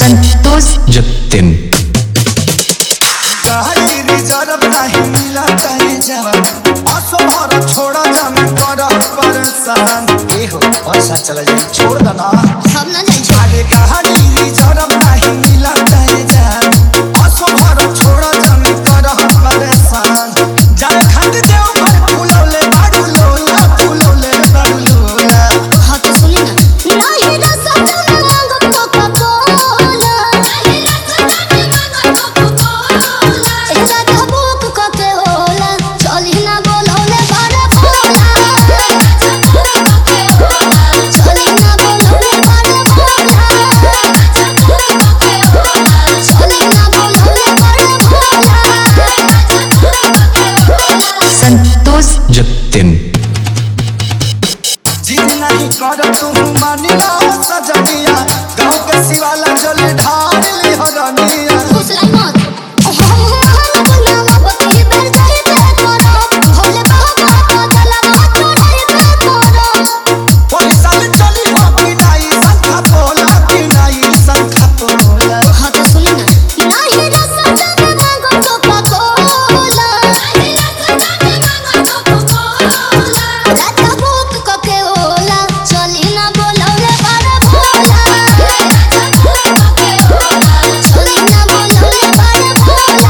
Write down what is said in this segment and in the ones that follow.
संतोष जतिन छोड़ा जाने परेशान पैसा चला जाए छोड़ देना हम ना नहीं आगे कहानी जरब नहीं मिला जाए जान असो भर छोड़ा जाने परेशान जाने खाते जाओ घर फूलोले बाडू लोला फूलोले बाडू लोला हाँ तो सुनी ना नहीं रसा जाने मांगो कोका कोला नहीं रसा जाने मांगो कोका कोला ऐसा तो बुक कोके होला चली ना बोलोले बारे बोला चली ना बोलोले बारे बोला चली ना बोलोले बारे बोला संतोष जतिन जिद नहीं कर तू मानिला सजनिया गाँव के शिवाला जल ढाल ली हरनिया खुशलाई मत हम बनावा पति बेर जाई ते करो भोले बाबा को जलवा चढ़ाई ते करो पैसा चली हो कि नहीं संखा पोला हाँ तो सुनी ना नहीं रसा जाने मांगो कोका कोला नहीं रसा जाने मांगो कोका कोला राता बुक कोके होला चली ना बोलोले बारे बोला चली ना बोलोले बारे बोला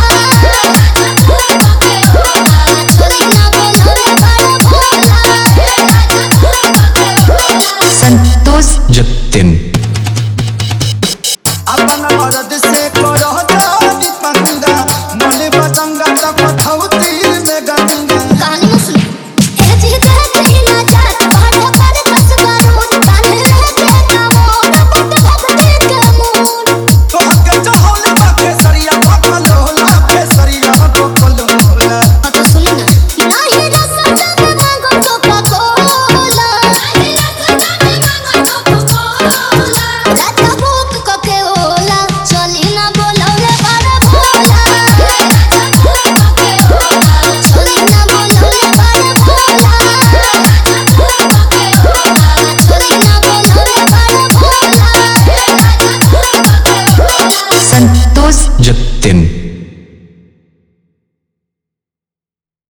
चली ना बोलोले बारे बोला संतोष जतिन अपन मर्द